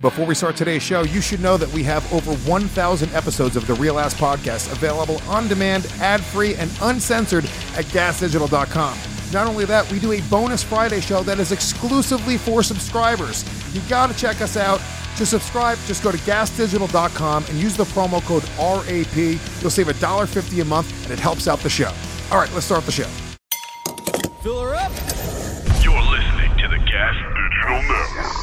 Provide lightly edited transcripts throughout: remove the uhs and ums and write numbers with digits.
Before we start today's show, you should know that we have over 1,000 episodes of the Real Ass Podcast available on demand, ad-free, and uncensored at gasdigital.com. Not only that, we do a bonus Friday show that is exclusively for subscribers. You gotta check us out. To subscribe, just go to gasdigital.com and use the promo code RAP. You'll save $1.50 a month, and it helps out the show. All right, let's start the show. Fill her up. You're listening to the Gas Digital Network.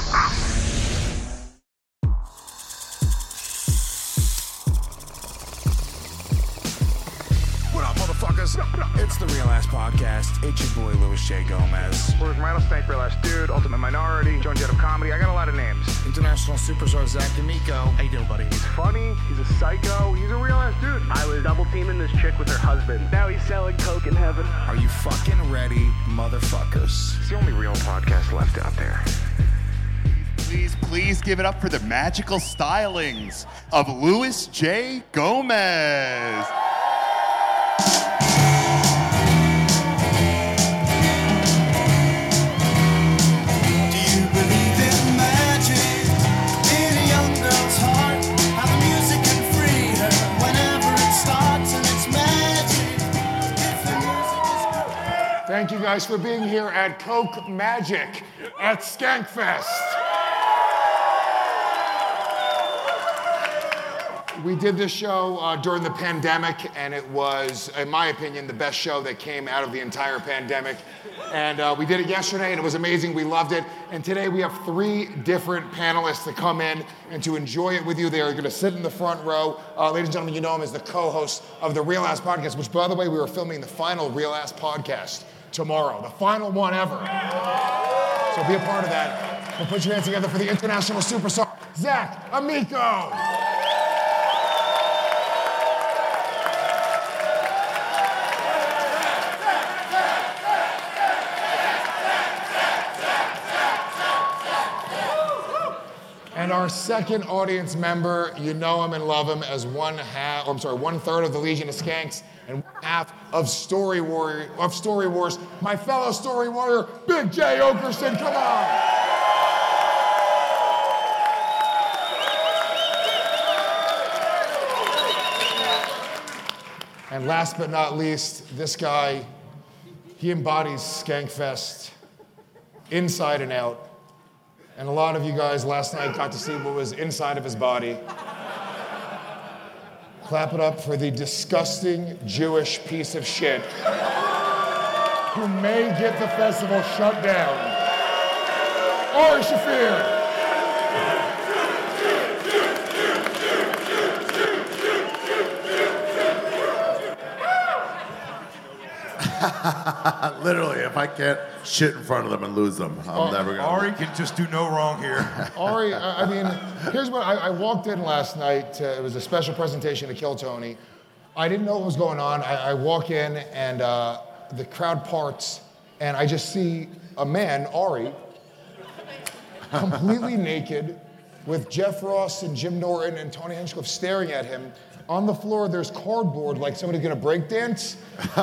What up, motherfuckers? It's the Real Ass Podcast. It's your boy, Louis J. Gomez. Where's Rattlesnake, Real Ass Dude, Ultimate Minority, Joan Jett of Comedy. I got a lot of names. International superstar Zach D'Amico. How you doing, buddy? He's funny, he's a psycho, he's a real ass dude. I was double teaming this chick with her husband. Now he's selling coke in heaven. Are you fucking ready, motherfuckers? It's the only real podcast left out there. Please give it up for the magical stylings of Louis J. Gomez. Thank you guys for being here at Coke Magic at Skankfest. We did this show during the pandemic, and it was, in my opinion, the best show that came out of the entire pandemic. And we did it yesterday, and it was amazing. We loved it. And today we have 3 different panelists to come in and to enjoy it with you. They are going to sit in the front row. Ladies and gentlemen, you know him as the co-host of the Real Ass Podcast, which, by the way, we are filming the final Real Ass Podcast tomorrow, the final one ever. So be a part of that. We'll put your hands together for the international superstar, Zach Amico. And our second audience member, you know him and love him as one third of the Legion of Skanks and one half of Story Wars. My fellow Story Warrior, Big J. Okerson, come on. And last but not least, this guy, he embodies Skankfest inside and out. And a lot of you guys last night got to see what was inside of his body. Clap it up for the disgusting Jewish piece of shit who may get the festival shut down. Ari Shaffir. Literally, if I can't shit in front of them and lose them, I'm never gonna. Ari can just do no wrong here. Ari, I mean, here's what I walked in last night. It was a special presentation to Kill Tony. I didn't know what was going on. I walk in and the crowd parts, and I just see a man, Ari, completely naked, with Jeff Ross and Jim Norton and Tony Hinchcliffe staring at him. On the floor, there's cardboard like somebody's gonna break dance.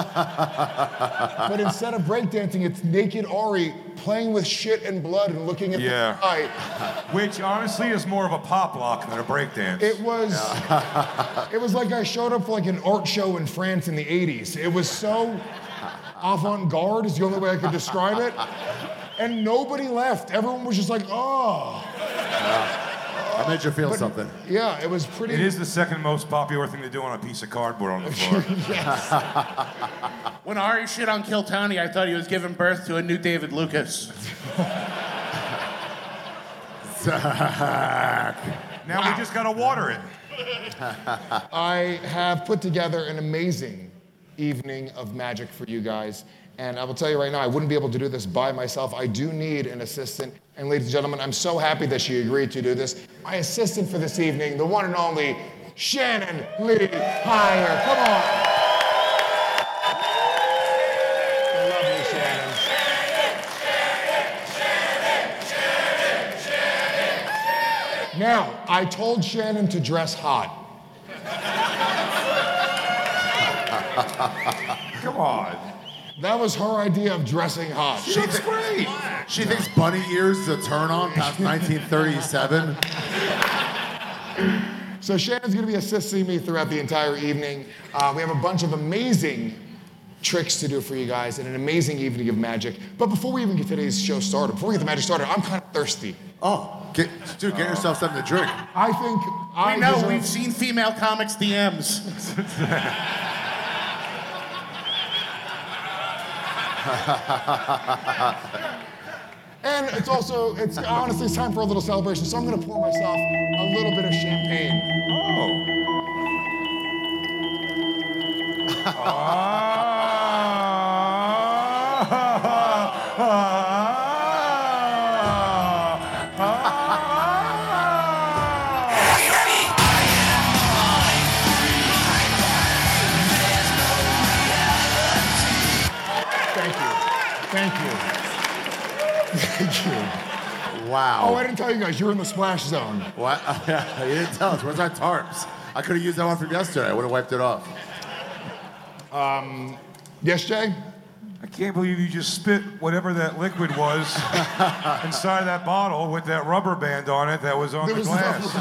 But instead of breakdancing, it's naked Ari playing with shit and blood and looking at the sky. Which honestly is more of a pop lock than a breakdance. It was like I showed up for like an art show in France in the 80s. It was so avant-garde is the only way I could describe it. And nobody left. Everyone was just like, oh. I made you feel something. Yeah, it was pretty. It is the second most popular thing to do on a piece of cardboard on the floor. Yes. When Ari shit on Kill Tony, I thought he was giving birth to a new David Lucas. Zach. Now we just gotta water it. I have put together an amazing evening of magic for you guys. And I will tell you right now, I wouldn't be able to do this by myself. I do need an assistant. And ladies and gentlemen, I'm so happy that she agreed to do this. My assistant for this evening, the one and only Shannon Lee Heyer. Come on. I love you, Shannon. Now, I told Shannon to dress hot. Come on. That was her idea of dressing hot. She looks great. She thinks bunny ears is a turn on past 1937. So Shannon's going to be assisting me throughout the entire evening. We have a bunch of amazing tricks to do for you guys and an amazing evening of magic. But before we even get today's show started, before we get the magic started, I'm kind of thirsty. Oh, get yourself something to drink. I think We know, we've seen female comics DMs. And it's honestly, it's time for a little celebration. So I'm going to pour myself a little bit of champagne. Thank you. Wow. Oh, I didn't tell you guys, you're in the splash zone. What? You didn't tell us. Where's our tarps? I could have used that one from yesterday. I would have wiped it off. Yes, Jay? I can't believe you just spit whatever that liquid was inside that bottle with that rubber band on it that was on the glass.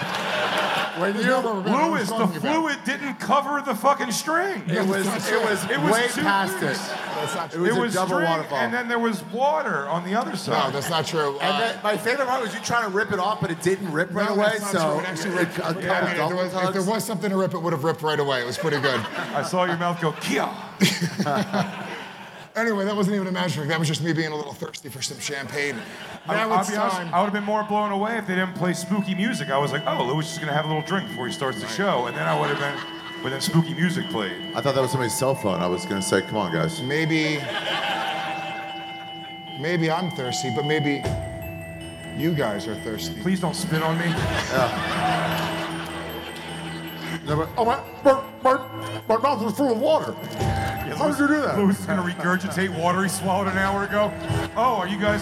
Louis, the fluid didn't cover the fucking string. It was way past it. It was a double string, waterfall. and then there was water on the other side. No, that's not true. And then my favorite part was you trying to rip it off, but it didn't rip right No, away. that's not So true. It actually ripped. If there was something to rip, it would have ripped right away. It was pretty good. I saw your mouth go, Kia. Anyway, that wasn't even a magic trick. That was just me being a little thirsty for some champagne. Now I'll it's be honest, time. I would have been more blown away if they didn't play spooky music. I was like, oh, Louis is going to have a little drink before he starts the show. And then I would have been, but then spooky music played. I thought that was somebody's cell phone. I was going to say, come on, guys. Maybe I'm thirsty, but maybe you guys are thirsty. Please don't spit on me. Oh, my mouth was full of water. How did you do that? Louis is going to regurgitate water he swallowed an hour ago. Oh, are you guys?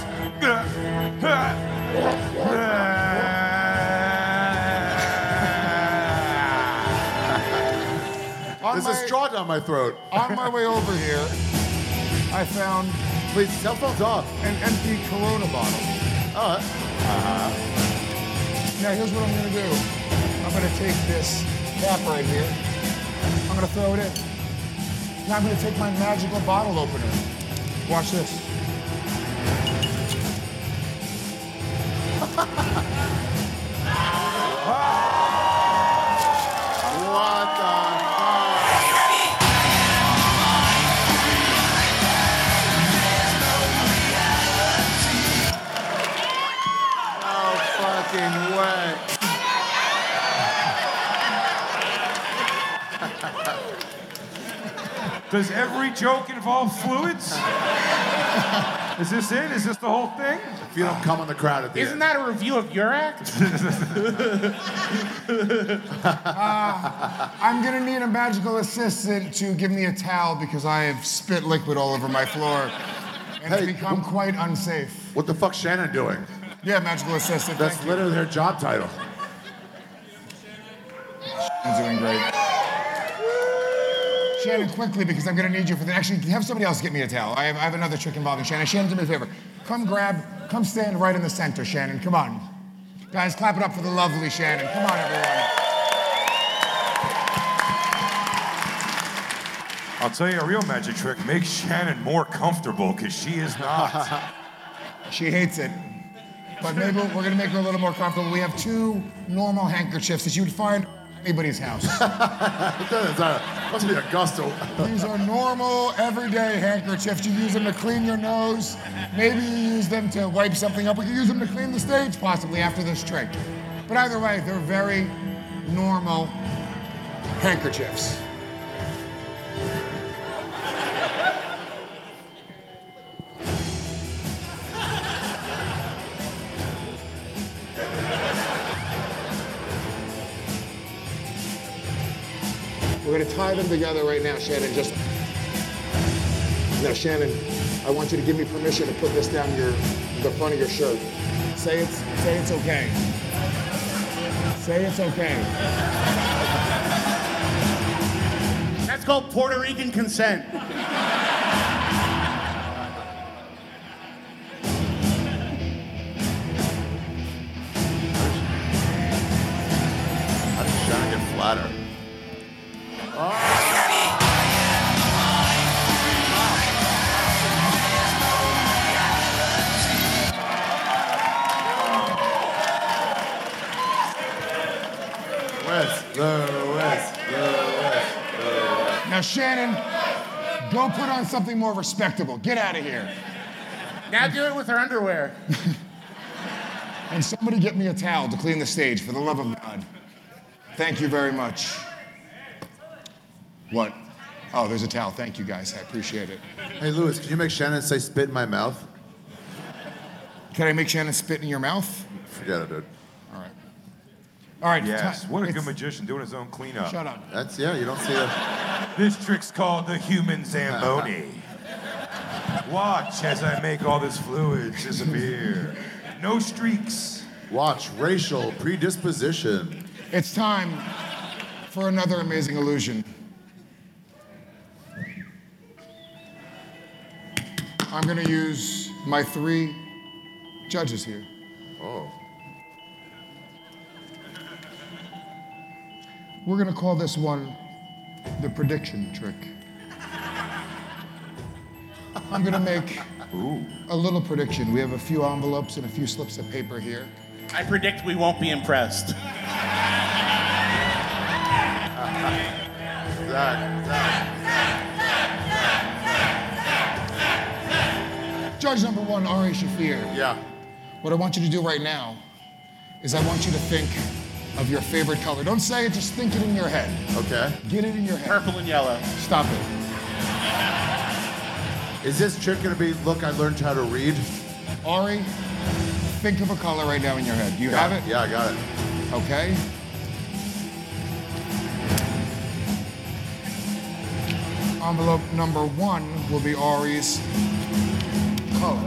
There's a straw down my throat. On my way over here, I found Please, cell phone's off. an empty Corona bottle. Oh, Now, here's what I'm going to do. I'm going to take this cap right here. I'm going to throw it in. Now I'm going to take my magical bottle opener. Watch this. what the fuck? No fucking way. Does every joke involve fluids? Is this it? Is this the whole thing? If you don't come on the crowd at the Isn't end. that a review of your act? I'm going to need a magical assistant to give me a towel because I have spit liquid all over my floor. And it's become quite unsafe. What the fuck's Shannon doing? Yeah, magical assistant. That's thank you. literally their job title. I'm doing great. Shannon, quickly, because I'm going to need you for the... Actually, have somebody else get me a towel. I have another trick involving Shannon. Shannon, do me a favor. Come stand right in the center, Shannon. Come on. Guys, clap it up for the lovely Shannon. Come on, everyone. I'll tell you a real magic trick. Make Shannon more comfortable, because she is not. She hates it. But maybe we're going to make her a little more comfortable. We have 2 normal handkerchiefs that you would find at anybody's house. Must be a gusto. These are normal, everyday handkerchiefs. You use them to clean your nose. Maybe you use them to wipe something up. We could use them to clean the stage, possibly, after this trick. But either way, they're very normal handkerchiefs. We're going to tie them together right now, Shannon. Now, Shannon, I want you to give me permission to put this down the front of your shirt. Say it's okay. Say it's okay. That's called Puerto Rican consent. ladder. Lewis. Now, Shannon, go put on something more respectable. Get out of here. Now do it with her underwear. And somebody get me a towel to clean the stage, for the love of God. Thank you very much. What? Oh, there's a towel. Thank you, guys. I appreciate it. Hey, Lewis, can you make Shannon say spit in my mouth? Can I make Shannon spit in your mouth? Forget it, dude. All right. All right. Yes, what a good magician doing his own cleanup. Shut up. That's, yeah, you don't see that. This trick's called the human Zamboni. Watch as I make all this fluid disappear. No streaks. Watch racial predisposition. It's time for another amazing illusion. I'm going to use my 3 judges here. Oh. We're going to call this one the prediction trick. I'm going to make a little prediction. We have a few envelopes and a few slips of paper here. I predict we won't be impressed. Judge number 1, Ari Shafir. Yeah. What I want you to do right now is I want you to think of your favorite color. Don't say it, just think it in your head. Okay. Get it in your head. Purple and yellow. Stop it. Is this trick gonna be, look, I learned how to read? Ari, think of a color right now in your head. Do you have it? Yeah, I got it. Okay. Envelope number 1 will be Ari's color.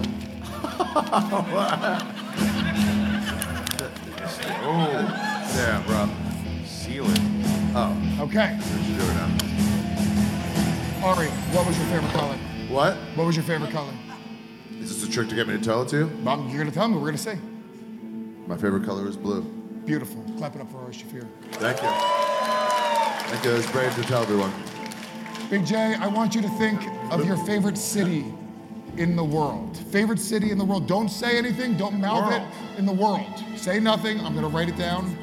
Oh, Damn, bro. seal it. Oh, Okay. we should do it now. Ari, what was your favorite color? What? What was your favorite color? Is this a trick to get me to tell it to you? Mom, you're gonna tell me. We're gonna see. My favorite color is blue. Beautiful. Clap it up for Ari Shafir. Thank you. Thank you. It's brave to tell everyone. Big J, I want you to think of your favorite city in the world. Favorite city in the world. Don't say anything. Don't mouth it. In the world. Say nothing. I'm gonna write it down.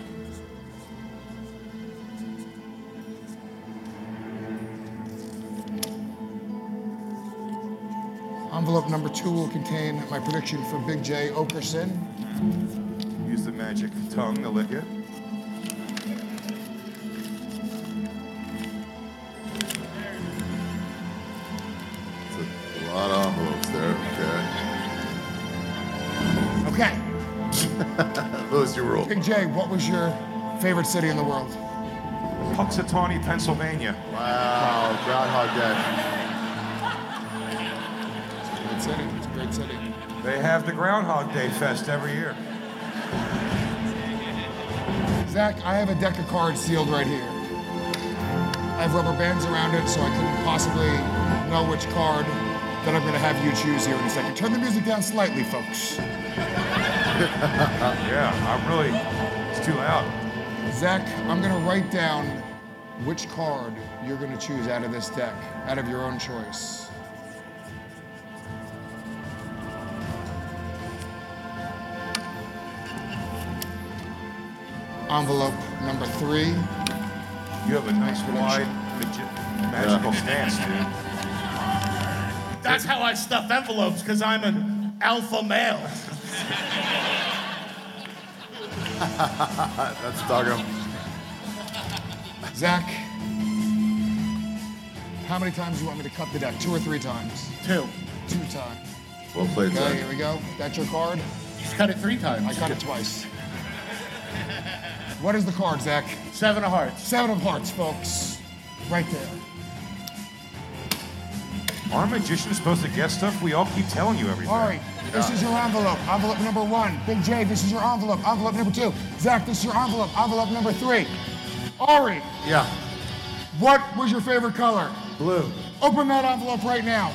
Envelope number 2 will contain my prediction for Big J Okerson. Use the magic tongue to lick it. It's a lot of envelopes there. Okay. Okay. Lewis, you rule. Big J, what was your favorite city in the world? Punxsutawney, Pennsylvania. Wow, Groundhog Day. Great city. It's a great city. They have the Groundhog Day Fest every year. Zach, I have a deck of cards sealed right here. I have rubber bands around it, so I couldn't possibly know which card that I'm going to have you choose here in a second. Turn the music down slightly, folks. Yeah, it's too loud. Zach, I'm going to write down which card you're going to choose out of this deck, out of your own choice. Envelope number 3. You have a nice wide magical stance, dude. That's how I stuff envelopes, because I'm an alpha male. That's doggone. Zach, how many times do you want me to cut the deck? 2 or 3 times? 2. 2 times. Well played, Okay, Zach. here we go. That's your card? He's cut it 3 times. I cut it twice. What is the card, Zach? 7 of hearts. 7 of hearts, folks. Right there. Our magician's supposed to guess stuff. We all keep telling you everything. All right, this is your envelope. Envelope number 1. Big J, this is your envelope. Envelope number 2. Zach, this is your envelope. Envelope number 3. Ari, Yeah. what was your favorite color? Blue. Open that envelope right now.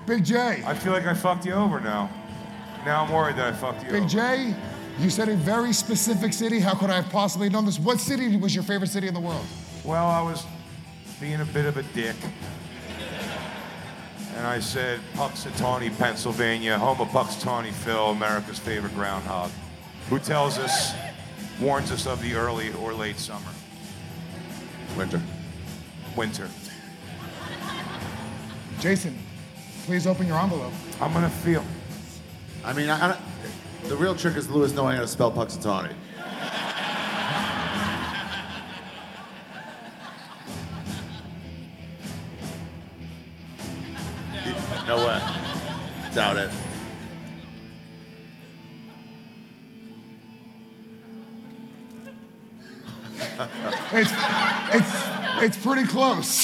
Big J. I feel like I fucked you over now. Now I'm worried that I fucked you over. Big J, you said a very specific city. How could I have possibly known this? What city was your favorite city in the world? Well, I was being a bit of a dick. And I said Punxsutawney, Pennsylvania, home of Punxsutawney Phil, America's favorite groundhog, who warns us of the early or late summer. Winter. Jason, please open your envelope. I'm gonna feel. I mean, the real trick is Lewis knowing how to spell Punxsutawney. No way. Doubt it. It's pretty close.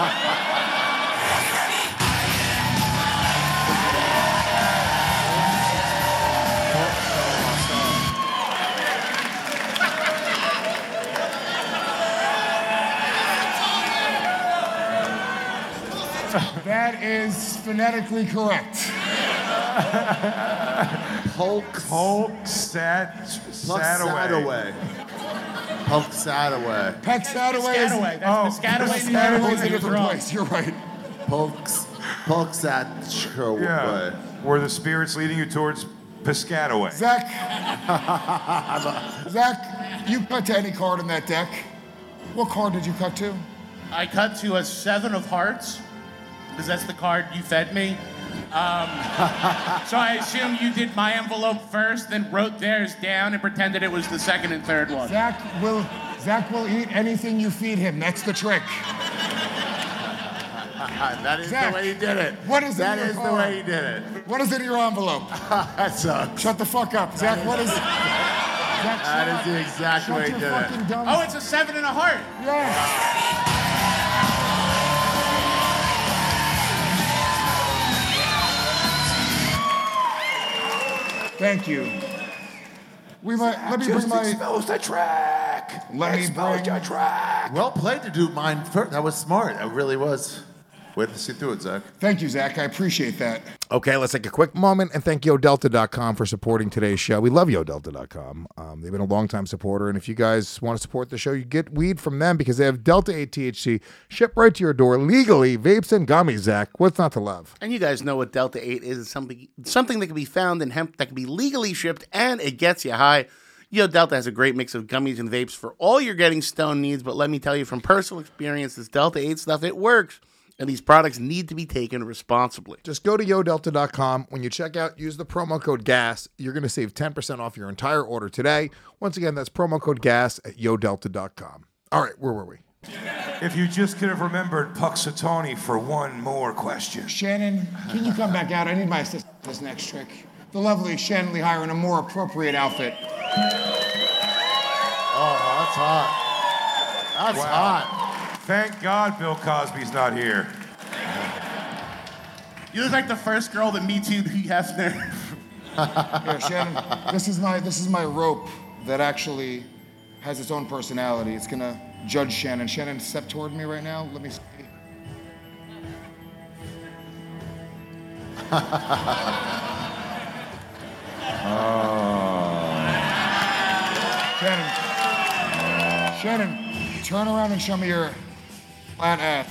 That is phonetically correct. Pulksataway. Pulksataway. Piscataway is... That's Piscataway. Piscataway is a different place. You're right. Pulksataway. Yeah. Were the spirits leading you towards Piscataway? Zach, you cut to any card in that deck. What card did you cut to? I cut to a 7 of hearts, because that's the card you fed me. So I assume you did my envelope first, then wrote theirs down and pretended it was the second and third one. Zach will eat anything you feed him. That's the trick. That is Zach, the way you did it. What is that in your is card? the way you did it. What is in your envelope? That sucks. Shut the fuck up. Zach, what is... Zach, that is the exact way you did it. Oh, it's a 7 and a heart. Yes. Thank you. Let me bring my... Expose the track. Well played to do mine first. That was smart. That really was. Way to see through it, Zach. Thank you, Zach. I appreciate that. Okay, let's take a quick moment and thank YoDelta.com for supporting today's show. We love YoDelta.com. They've been a long-time supporter, and if you guys want to support the show, you get weed from them because they have Delta 8 THC shipped right to your door legally. Vapes and gummies, Zach. What's not to love? And you guys know what Delta 8 is. Something that can be found in hemp that can be legally shipped, and it gets you high. Delta has a great mix of gummies and vapes for all your getting stoned needs, but let me tell you from personal experience, this Delta 8 stuff, it works. And these products need to be taken responsibly. Just go to YoDelta.com. When you check out, use the promo code GAS. You're going to save 10% off your entire order today. Once again, that's promo code GAS at YoDelta.com. All right, where were we? If you just could have remembered Punxsutawney for one more question. Shannon, can you come back out? I need my assistant for this next trick. The lovely Shannon Lehigh in a more appropriate outfit. Oh, that's hot. That's hot. Thank God Bill Cosby's not here. You look like the first girl that Me Too'd Hugh Hefner. Here, Shannon, this is my rope that actually has its own personality. It's gonna judge Shannon. Shannon, step toward me right now. Let me see. Shannon, turn around and show me your flat ass.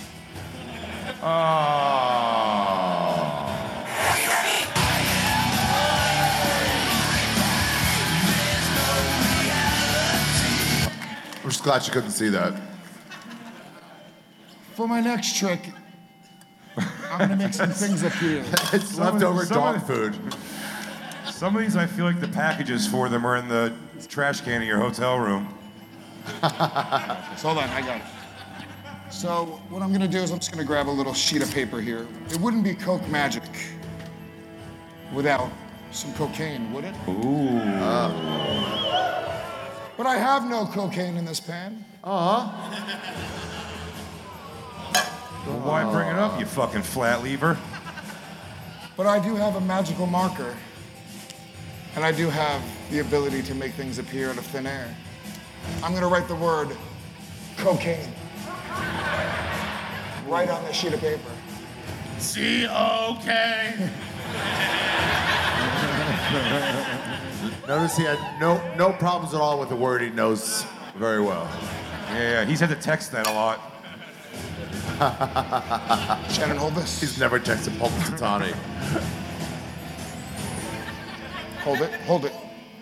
I'm just glad you couldn't see that. For my next trick, I'm gonna make some things appear. It's leftover dog food. Some of these I feel like the packages for them are in the trash can in your hotel room. So hold on, I got it. So what I'm gonna do is I'm just gonna grab a little sheet of paper here. It wouldn't be Coke Magic without some cocaine, would it? Ooh. But I have no cocaine in this pan. Well, why bring it up, you fucking flat lever? But I do have a magical marker. And I do have the ability to make things appear out of thin air. I'm gonna write the word cocaine right on this sheet of paper. C-O-K. Notice he had no problems at all with the word he knows very well. Yeah, he's had to text that a lot. Shannon, hold this. He's never texted Punxsutawney. Hold it, hold it.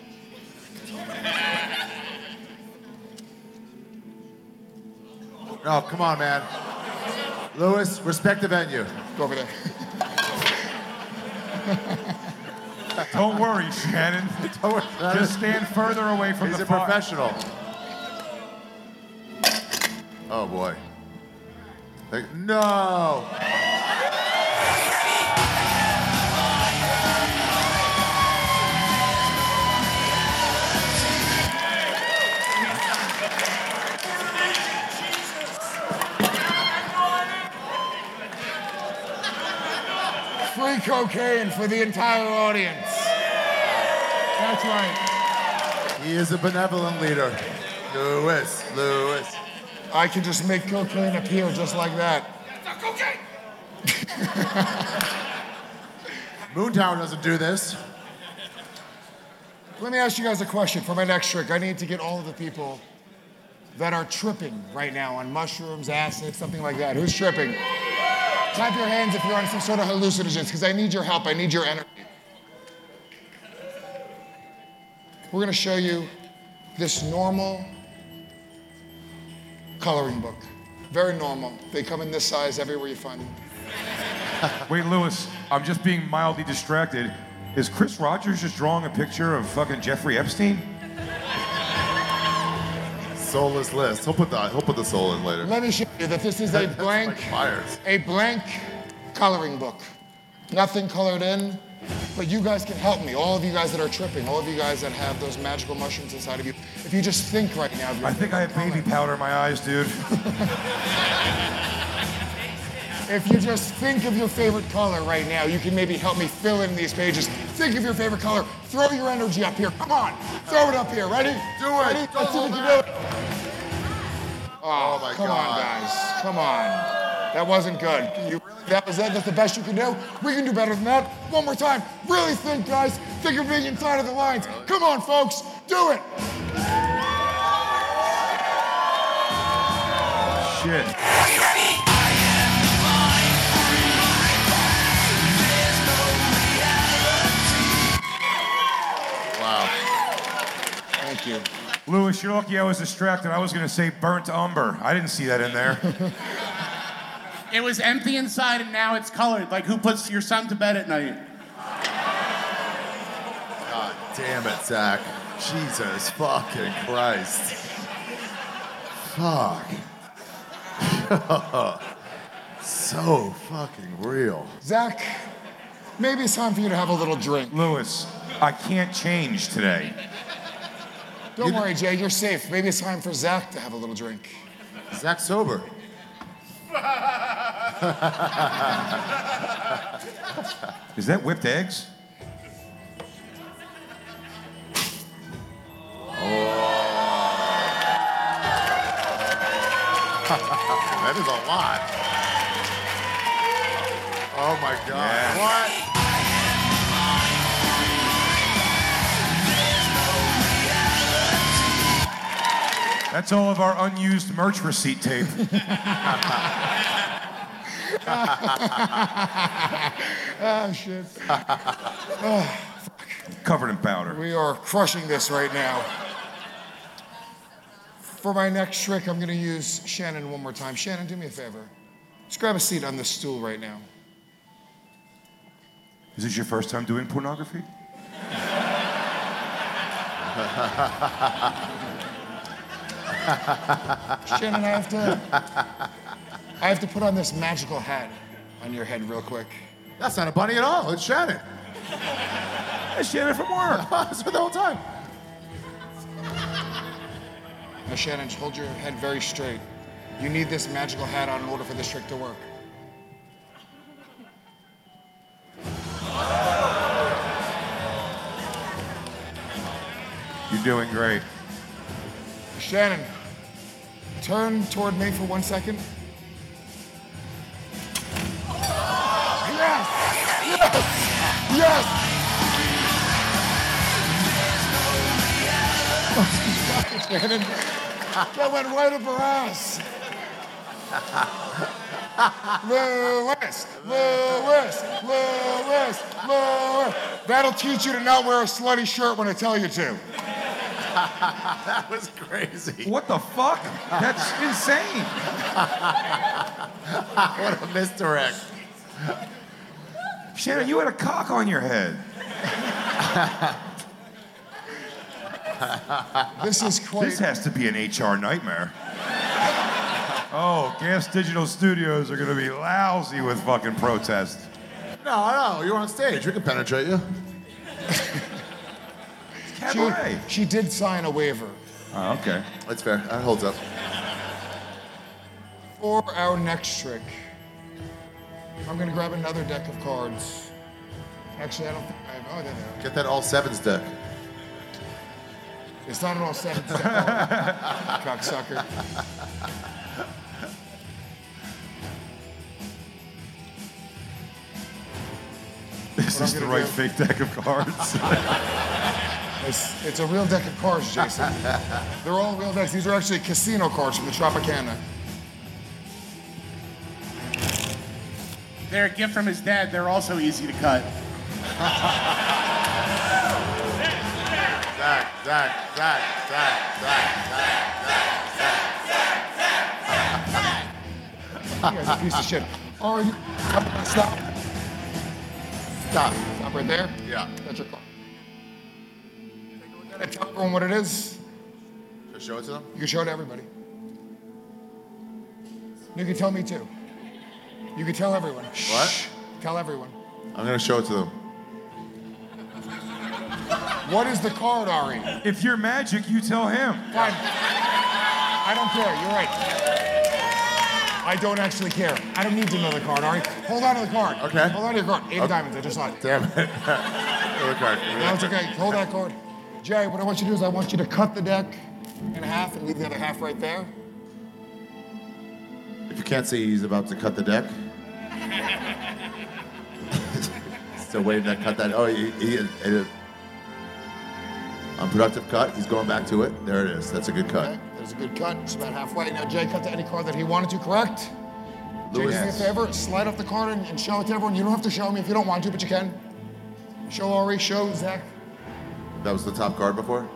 Oh, come on, man. Lewis, respect the venue. Go over there. Don't worry, Shannon. Just stand further away from He's the a fire. professional. Oh, boy. No! Free cocaine for the entire audience. That's right. He is a benevolent leader. Lewis. I can just make cocaine appear just like that. Not cocaine! Moontown doesn't do this. Let me ask you guys a question for my next trick. I need to get all of the people that are tripping right now on mushrooms, acid, something like that. Who's tripping? Clap your hands if you're on some sort of hallucinogens, because I need your help. I need your energy. We're going to show you this normal coloring book. Very normal. They come in this size everywhere you find them. Wait, Lewis, I'm just being mildly distracted. Is Chris Rogers just drawing a picture of fucking Jeffrey Epstein? Soulless list. He'll put the soul in later. Let me show you that this is a blank coloring book. Nothing colored in, but you guys can help me. All of you guys that are tripping, all of you guys that have those magical mushrooms inside of you. If you just think right now of your I think I have baby powder in my eyes, dude. If you just think of your favorite color right now, you can maybe help me fill in these pages. Think of your favorite color. Throw your energy up here. Come on. Throw it up here. Ready? Do it. Ready? Let's see if we can do it. Oh, my come God. on, guys. Come on. That wasn't good. That was it? That's the best you can do? We can do better than that. One more time. Really think, guys. Think of being inside of the lines. Come on, folks. Do it. Shit. Wow. Thank you. Lewis, you're lucky I was distracted. I was going to say burnt umber. I didn't see that in there. It was empty inside and now it's colored. Like who puts your son to bed at night? God damn it, Zach. Jesus fucking Christ. Fuck. So fucking real. Zach, maybe it's time for you to have a little drink. Lewis, I can't change today. Don't worry, Jay, you're safe. Maybe it's time for Zach to have a little drink. Zach sober. Is that whipped eggs? That is a lot. Oh my God. Yeah. What? That's all of our unused merch receipt tape. Oh, shit. Oh, Covered in powder. we are crushing this right now. For my next trick, I'm going to use Shannon one more time. Shannon, do me a favor. Just grab a seat on this stool right now. Is this your first time doing pornography? Shannon, I have to put on this magical hat on your head real quick. That's not a bunny at all. It's Shannon. That's Shannon from work. That's for the whole time. Now, Shannon, just hold your head very straight. You need this magical hat on in order for this trick to work. You're doing great. Shannon, turn toward me for 1 second. Yes! Shannon, that went right up her ass. Lewis. That'll teach you to not wear a slutty shirt when I tell you to. That was crazy. What the fuck? That's insane. What a misdirect. Shannon, you had a cock on your head. This is quite... This has to be an HR nightmare. Oh, Gas Digital Studios are going to be lousy with fucking protest. No, you're on stage. We can penetrate you. She did sign a waiver. Oh, okay. That's fair. That holds up. For our next trick, I'm going to grab another deck of cards. Actually, I don't think I have... Oh, there they are. Get that all sevens deck. It's not an all sevens deck. Cocksucker. This is the right fake deck of cards. It's a real deck of cards, Jason. They're all real decks. These are actually casino cards from the Tropicana. They're a gift from his dad. They're also easy to cut. Zach. You guys are a piece of shit. Oh, stop. Stop right there? Yeah. That's your card. Take a look at it. Tell everyone what it is. Just show it to them? You can show it to everybody. You can tell me too. You can tell everyone. What? Tell everyone. I'm going to show it to them. What is the card, Ari? If you're magic, you tell him. Fine. I don't care. You're right. I don't actually care. I don't need to know the card, Ari. Hold on to the card. Okay. Hold on to your card. Eight of diamonds. I just saw it. Damn it. The card. No, it's okay. Hold that card. Jay, what I want you to do is I want you to cut the deck in half and leave the other half right there. If you can't see, he's about to cut the deck. Still waiting to cut that. Oh, he unproductive cut. He's going back to it. There it is. That's a good cut. Okay. There's a good cut. It's about halfway. Now, Jay cut to any card that he wanted to, correct? Louis. Jay, do me a favor. Slide off the card and show it to everyone. You don't have to show me if you don't want to, but you can. Show Ari, show Zach. That was the top card before?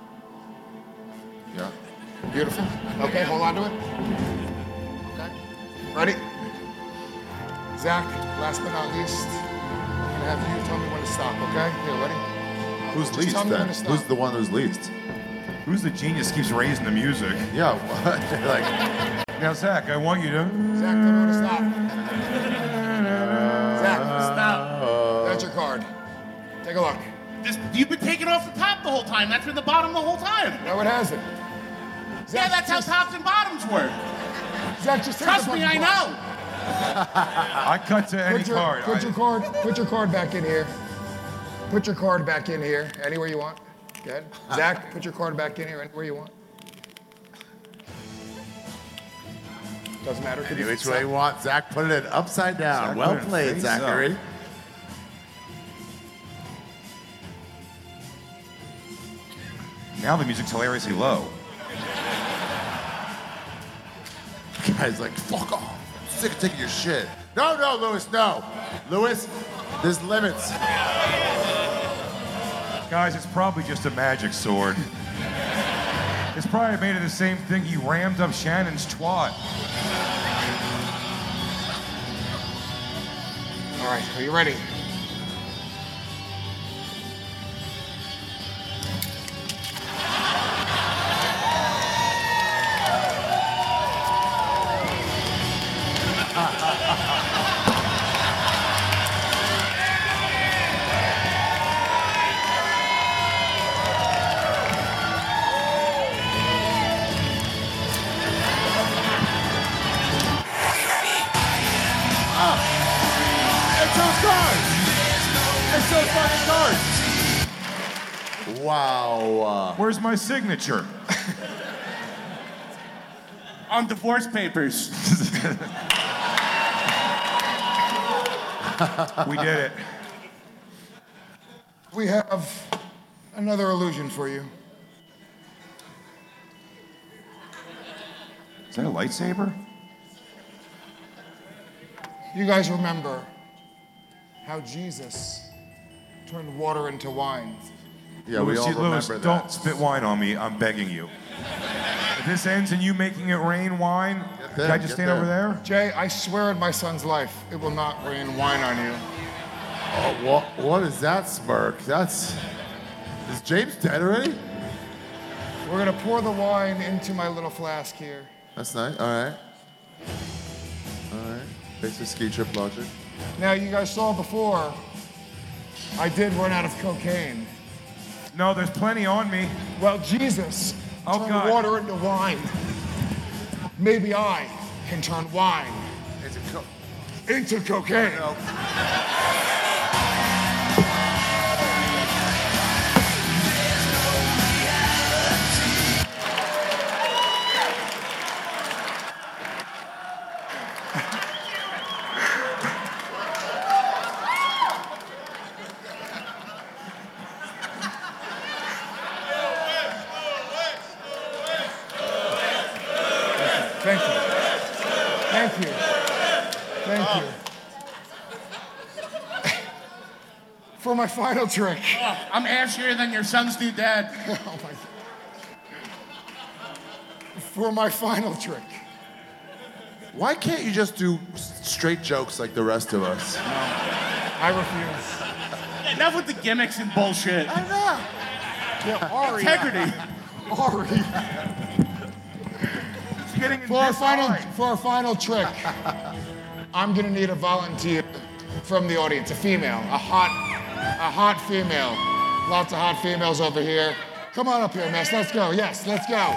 Yeah. Beautiful. Okay, hold on to it. Okay. Ready? Zach, last but not least, I'm gonna have you tell me when to stop, okay? Here, ready? Who's Just least tell me when then? to stop. Who's the one who's least? Who's the genius keeps raising the music? Yeah, what? Like, now, Zach, I want you to... Zach, tell me when to stop. Zach, stop. That's your card. Take a look. You've been taking off the top the whole time. That's been the bottom the whole time. No, it hasn't. Yeah, that's how tops and bottoms work. Zach, just take Trust the me, fucking I card. know. I cut to any card. Put your card back in here. Put your card back in here, anywhere you want. Good. Zach, put your card back in here, anywhere you want. Doesn't matter. any which way you want. Zach put it upside down. Zach Well put it played, face Zachary. up. Now the music's hilariously low. Guy's like, fuck off. I'm sick of taking your shit. No, Lewis, no. Lewis, there's limits. Guys, it's probably just a magic sword. It's probably made of the same thing he rammed up Shannon's twat. All right, are you ready? It's those fucking cards. Wow. Where's my signature? On divorce papers. We did it. We have another illusion for you. Is that a lightsaber? You guys remember how Jesus turned water into wine? Yeah, we all Louis, remember that. don't spit wine on me. I'm begging you. If this ends in you making it rain wine, can I just stand over there? Jay, I swear on my son's life, it will not rain wine on you. Oh, what is that smirk? Is James dead already? We're gonna pour the wine into my little flask here. That's nice. All right. Basic ski trip logic. Now, you guys saw before, I did run out of cocaine. No, there's plenty on me. Well, Jesus turned God. water into wine. Maybe I can turn wine into cocaine. Thank you. Thank you. Thank you. For my final trick. Oh, I'm ashier than your son's new dad. Oh my God. For my final trick. Why can't you just do straight jokes like the rest of us? I refuse. Enough with the gimmicks and bullshit. I know. Yeah, Ari. Integrity. Ari. For our final trick, I'm gonna need a volunteer from the audience, a female, a hot female. Lots of hot females over here. Come on up here, miss. Let's go. Yes, let's go.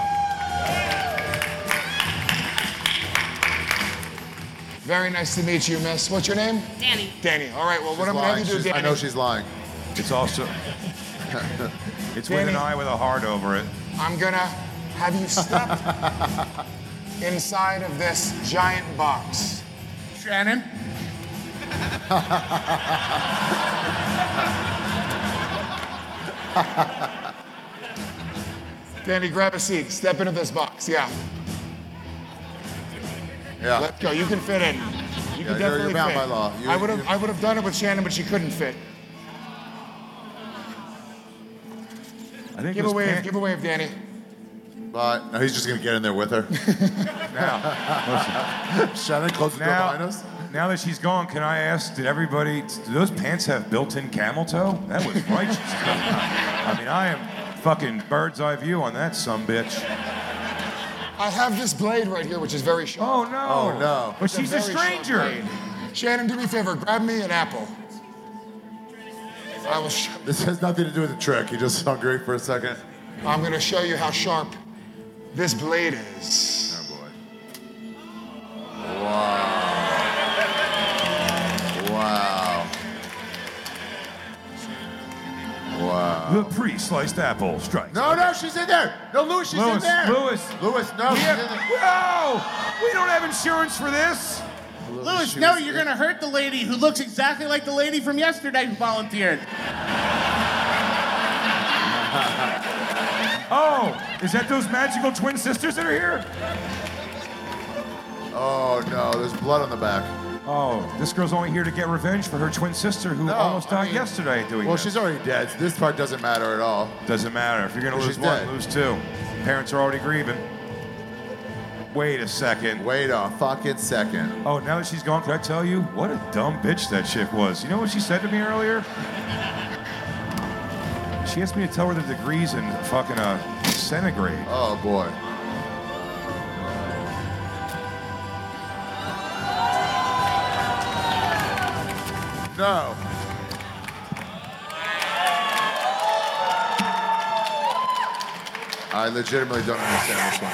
Very nice to meet you, miss. What's your name? Danny. Danny. All right. Well, what She's I'm gonna have you do, lying. Danny? I know she's lying. It's also. It's with an eye with a heart over it. I'm gonna have you step inside of this giant box. Shannon? Danny, grab a seat. Step into this box. Yeah. Yeah. Let's go. You can fit in. You can definitely you're bound fit. by law. I would have done it with Shannon, but she couldn't fit. I think Give a wave, Danny. But no, he's just gonna get in there with her. Now, Shannon, close the door behind us. Now that she's gone, can I ask, do those pants have built-in camel toe? That was righteous. I mean, I am fucking bird's eye view on that sumbitch. I have this blade right here, which is very sharp. Oh, no. Oh, no. But she's a very sharp stranger. blade. Shannon, do me a favor. Grab me an apple. I will show This has nothing to do with the trick. He just hungry for a second. I'm going to show you how sharp this blade is. Oh, boy. Wow. The pre-sliced apple strikes. No, she's in there. No, Louis, she's in there. Louis, no, she's in there. No! We don't have insurance for this. Louis, no, you're gonna hurt the lady who looks exactly like the lady from yesterday who volunteered. Oh, is that those magical twin sisters that are here? Oh, no, there's blood on the back. Oh, this girl's only here to get revenge for her twin sister who almost died yesterday doing Well, this. she's already dead. So this part doesn't matter at all. Doesn't matter. If you're gonna Well, lose she's one, dead. lose two. Parents are already grieving. Wait a second. Wait a fucking second. Oh, now that she's gone, can I tell you? What a dumb bitch that chick was. You know what she said to me earlier? She asked me to tell her the degrees in fucking centigrade. Oh, boy. No. I legitimately don't understand this one.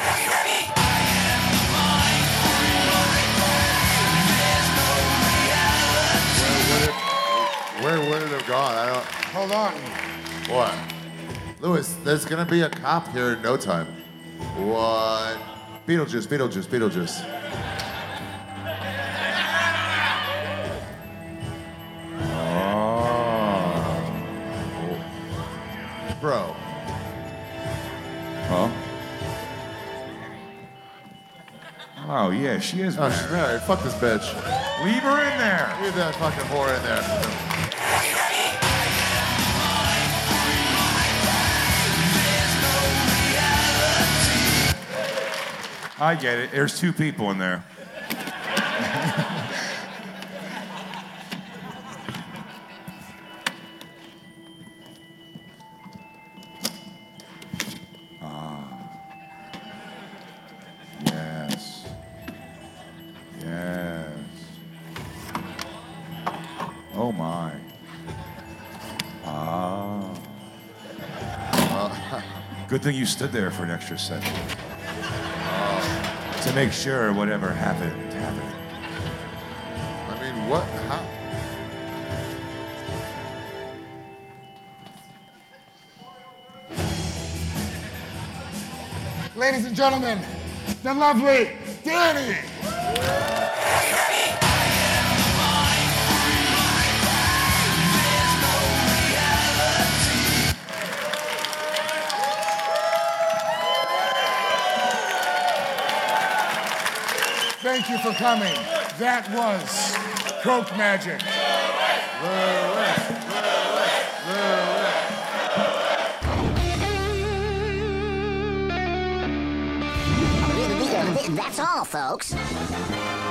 Where would it have gone? I don't. Hold on. What? Louis, there's gonna be a cop here in no time. What? Beetlejuice, Beetlejuice, Beetlejuice. Bro. Huh? Oh, yeah, she is Oh, married. she's married. Fuck this bitch. Leave her in there. Leave that fucking whore in there. I get it. There's two people in there. Yes. Yes. Oh my. Good thing you stood there for an extra second. To make sure whatever happened. I mean, what? How? Ladies and gentlemen, the lovely Danny. Thank you for coming. That was Coke Magic. That's all, folks.